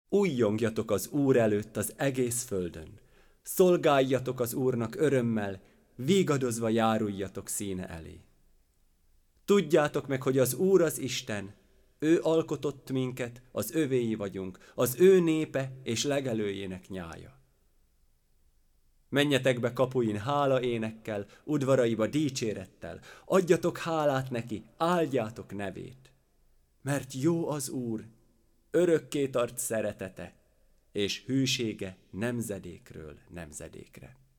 Újjongjatok az Úr előtt az egész földön, szolgáljatok az Úrnak örömmel, vígadozva járuljatok színe elé. Tudjátok meg, hogy az Úr az Isten, ő alkotott minket, az övéi vagyunk, az ő népe és legelőjének nyája. Menjetek be kapuin hála énekkel, udvaraiba dicsérettel, adjatok hálát neki, áldjátok nevét. Mert jó az Úr, örökké tart szeretete, és hűsége nemzedékről nemzedékre.